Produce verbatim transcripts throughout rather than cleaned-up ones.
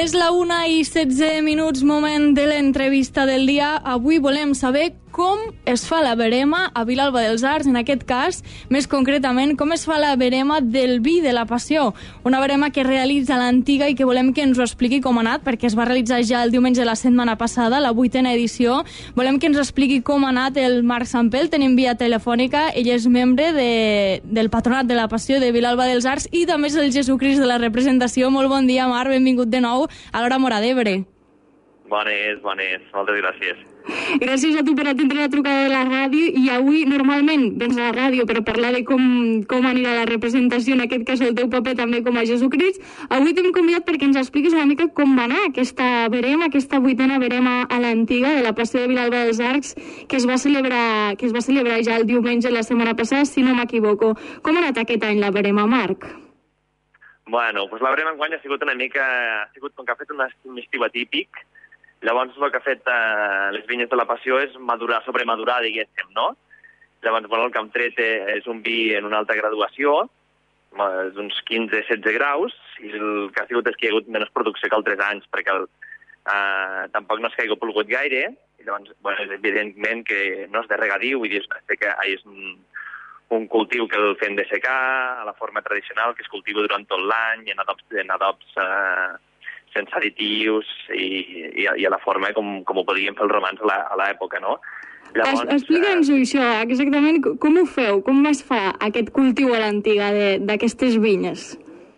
És la una i setze minuts, moment de l'entrevista del dia. Avui volem saber com es fa la verema a Vilalba dels Arcs, en aquest cas, més concretament, com es fa la verema del vi de la Passió. Una verema que realitza l'Antiga i que volem que ens ho expliqui com ha anat, perquè es va realitzar ja el diumenge de la setmana passada, la vuitena edició. Volem que ens expliqui com ha anat el Marc Sampel, tenim via telefònica. Ell és membre de, del Patronat de la Passió de Vilalba dels Arcs i també és el Jesucrist de la representació. Molt bon dia, Marc, benvingut de nou a l'Hora Móra d'Ebre. Bones, bones, moltes gràcies. Gràcies a tu per atendre la trucada de la ràdio, i avui normalment vens a la ràdio per parlar de com, com anirà la representació, en aquest cas el teu paper també com a Jesucrist. Avui t'hem convidat perquè ens expliquis una mica com va anar aquesta verema, aquesta vuitena verema a l'Antiga de la Passió de Vilalba dels Arcs, que es va celebrar, que es va celebrar ja el diumenge la setmana passada, si no m'equivoco. Com ha anat aquest any la verema, Marc? Bueno, doncs la verema enguany ha sigut una mica... ha sigut com que ha fet un estiu atípic. Llavors, el que ha fet eh, les vinyes de la Passió és madurar, sobremadurar, diguéssim, no? Llavors, bueno, el que hem tret és un vi en una alta graduació, d'uns quinze setze graus, i el que ha sigut és que hi ha hagut menys producció que altres anys, perquè el, eh, tampoc no és que hagi plogut gaire, i llavors, bueno, és evidentment que no és de regadiu, vull dir, que és un, un cultiu que el fem de secar, a la forma tradicional, que es cultiva durant tot l'any, en adobs, en adobs eh, sense additius i, i, i a la forma com, com ho podien fer els romans a l'època, no? Llavors, explica'ns-ho, eh... això, exactament com ho feu, com es fa aquest cultiu a l'Antiga d'aquestes vinyes?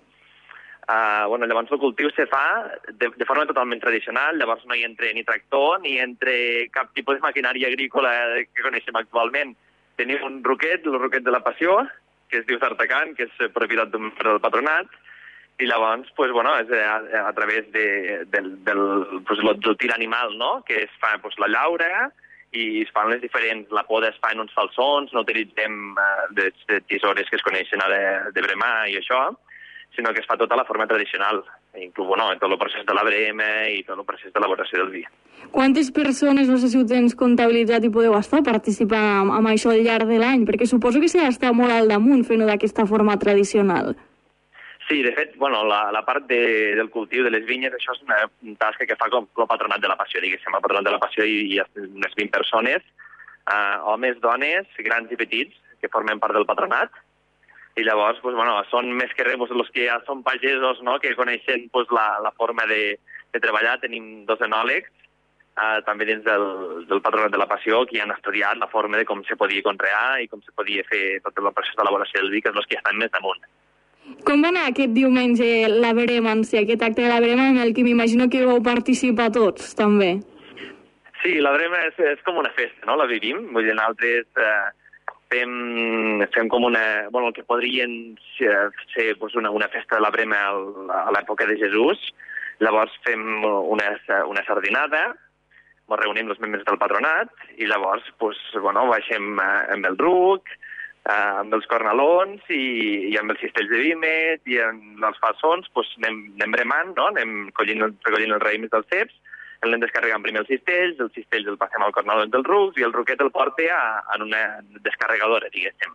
Uh, bueno, llavors el cultiu se fa de, de forma totalment tradicional, llavors no hi entra ni tractor, ni entra cap tipus de maquinària agrícola que coneixem actualment. Tenim un roquet, el roquet de la Passió, que es diu Sartacant, que és propietat d'un membre del patronat, i llavors, pues, bueno, és a, a través de, del, del, pues, del tir animal, no?, que es fa pues, la llaura i es fan les diferents... La poda es fa en uns falsons, no utilitzem uh, de, de tisores que es coneixen ara de, de bremar i això, sinó que es fa tota la forma tradicional, inclús, bueno, tot el procés de la brema i tot el procés d'elaboració del vi. Quantes persones, no sé si ho tens comptabilitzat i podeu estar participant amb, amb això al llarg de l'any? Perquè suposo que s'ha d'estar molt al damunt fent-ho d'aquesta forma tradicional. Sí, de fet, bueno, la, la part de, del cultiu de les vinyes, això és una tasca que fa com el Patronat de la Passió, diguéssim. El Patronat de la Passió hi, hi ha unes vint persones, eh, homes, dones, grans i petits, que formen part del patronat. I llavors, pues, bueno, són més que res pues, els que ja són pagesos, no?, que coneixen pues, la, la forma de, de treballar. Tenim dos enòlegs, eh, també dins del, del Patronat de la Passió, que han estudiat la forma de com se podia conrear i com se podia fer tot el procés d'elaboració del vi, que és els que estan més damunt. Com va anar aquest diumenge la verema en si, aquest acte de la verema en el que m'imagino que vau participar tots, també? Sí, la verema és, és com una festa, no?, la vivim. Vull dir, nosaltres eh, fem, fem com una... Bueno, el que podrien ser, ser pues, una, una festa de la verema a l'època de Jesús. Llavors fem una, una sardinada, ens reunim els membres del patronat i llavors pues, bueno, baixem amb el ruc, Uh, amb els cornalons i, i amb els cistells de vímet i amb els falsons pues, anem, anem bremant, no? Anem recollint, recollint els raïms dels ceps, anem descarregant primer els cistells, els cistells el passem al cornalon dels rucs i el ruquet el porta a, a una descarregadora, diguéssim.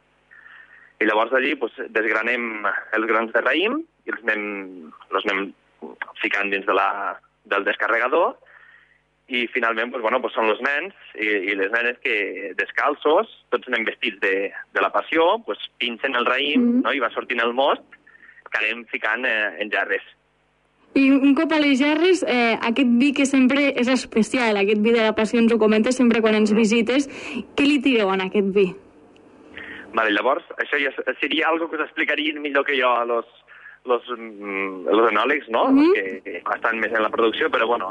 I llavors allí pues, desgranem els grans de raïm i els anem, els anem ficant dins de la, del descarregador. I finalment pues, bueno, pues són els nens i, i les nenes que descalços, tots anem vestits de, de la Passió, pues, pinchen el raïm, mm -hmm. no? I va sortint el most que anem ficant eh, en gerres. I un cop a les gerres, eh, aquest vi que sempre és especial, aquest vi de la Passió ens ho comentes sempre quan ens visites, què li tireu en aquest vi? Vale, llavors, això ja seria algo que us explicarien millor que jo a los los, los enòlegs, no? Mm -hmm. que, que estan més en la producció, però bueno,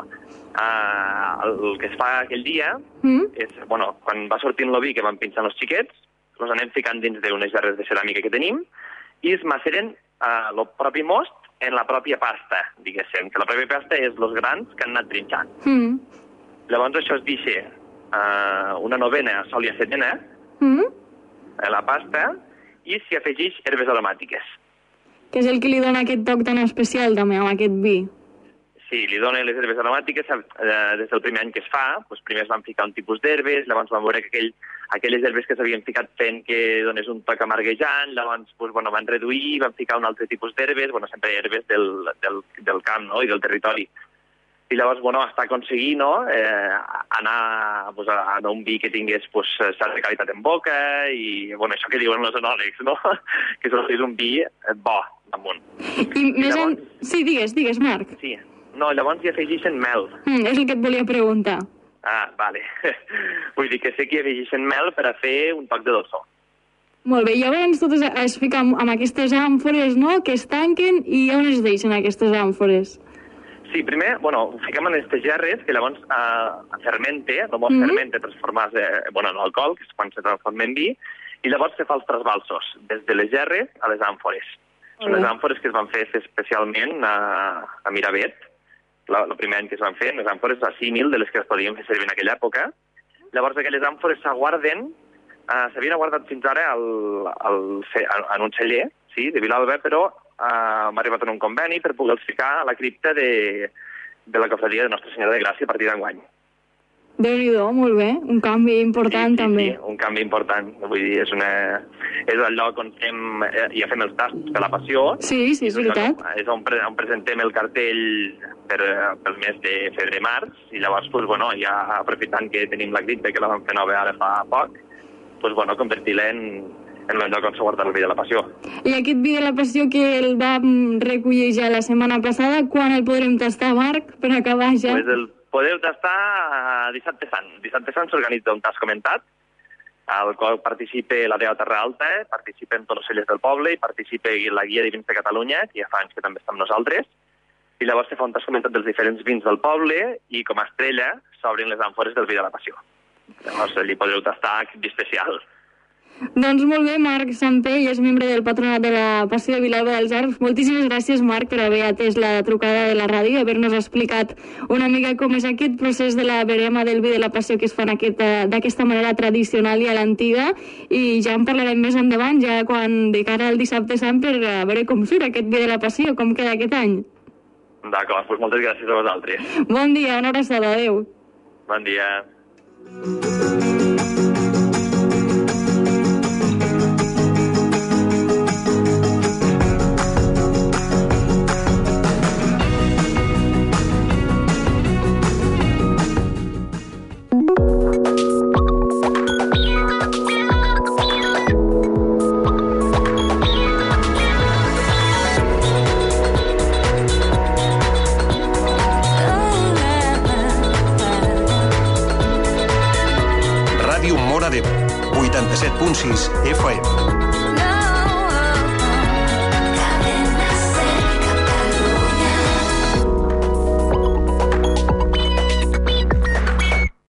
uh, el, el que es fa aquell dia mm -hmm. és, bueno, quan va sortint el vi que van pinxant els xiquets, els anem ficant dins d'unes gerres de ceràmica que tenim i es maceren el uh, propi most en la pròpia pasta, diguéssim, que la pròpia pasta és els grans que han anat trinxant. Mm -hmm. Llavors això es deixa uh, una novena sol i setena mm -hmm. a la pasta i s'hi afegeix herbes aromàtiques. Que és el que li dona aquest toc tan especial també amb aquest vi. Sí, li donen les herbes aromàtiques eh, des del primer any que es fa. Doncs primer es van ficar un tipus d'herbes, llavors vam veure que aquell, aquelles herbes que s'havien ficat fent que donés un toc amarguejant, llavors doncs, bueno, van reduir, van ficar un altre tipus d'herbes, bueno, sempre herbes del, del, del camp, no?, i del territori. i llavors, bueno, està aconseguint, no?, eh, anar pues, a, a un vi que tingués pues, certa qualitat en boca i, bueno, això que diuen els enòlegs, no?, que és un vi bo, damunt. I, I més llavors... en... Sí, digues, digues, Marc. Sí, no, llavors hi afegeixen mel. Mm, és el que et volia preguntar. Ah, vale. Vull dir que sé que hi afegeixen mel per a fer un toc de dolçor. Molt bé, llavors totes es fiquen amb aquestes àmfores, no?, que es tanquen i on es deixen aquestes àmfores? Sí, primer, bueno, ho fiquem en aquestes gerres, que llavors eh, fermente, no vol mm-hmm. fermente transformar-se, bueno, en alcohol, que és quan se transforma en vi, i llavors se fa els trasbalsos, des de les gerres a les àmfores. Mm-hmm. Són les àmfores que es van fer especialment a, a Miravet, el primer any que es van fer, les àmfores a símil de les que es podien fer servir en aquella època. Llavors aquelles àmfores s'aguarden, eh, s'havien guardat fins ara al, al, en un celler, sí, de Vilalba, però Uh, m'ha arribat en un conveni per poder-los ficar a la cripta de, de la cofradia de Nostra Senyora de Gràcia a partir d'enguany. Déu-n'hi-do, molt bé. Un canvi important, sí, sí, també. Sí, un canvi important. Vull dir, és, una, és el lloc on fem, eh, ja fem els tastos de la passió. Sí, sí, és veritat. És, és on, pre, on presentem el cartell per, pel mes de febrer-març, i llavors, pues, bueno, ja aprofitant que tenim la cripta, que la vam fer nova ara fa poc, pues, bueno, convertir-la en... en el lloc on s'ha guardat el vi de la passió. I aquest vi de la passió que el vam recollir ja la setmana passada, quan el podrem tastar, Marc, per acabar ja? Pues el podeu tastar dissabte sant. Dissabte sant s'organitza un tas comentat, al qual participa la Dea Terra Alta, participen tots els cellers del poble i participa la Guia de Vins de Catalunya, que ja fa anys que també està amb nosaltres, i llavors se fa un tas comentat dels diferents vins del poble i com a estrella s'obrin les àmfores del vi de la passió. Llavors allí podreu tastar vi especial. Doncs molt bé, Marc Sampell és membre del Patronat de la Passió de Vilalba dels Arcs. Moltíssimes gràcies, Marc, per haver atès la trucada de la ràdio i haver-nos explicat una mica com és aquest procés de la verema del vi de la passió que es fa d'aquesta manera tradicional i a l'antiga, i ja en parlarem més endavant, ja quan de cara al dissabte sant, per a veure com surt aquest vi de la passió, com queda aquest any. D'acord, doncs moltes gràcies a vosaltres. Bon dia, una abraçada, adeu. Bon dia. vuitanta-set punt sis F M.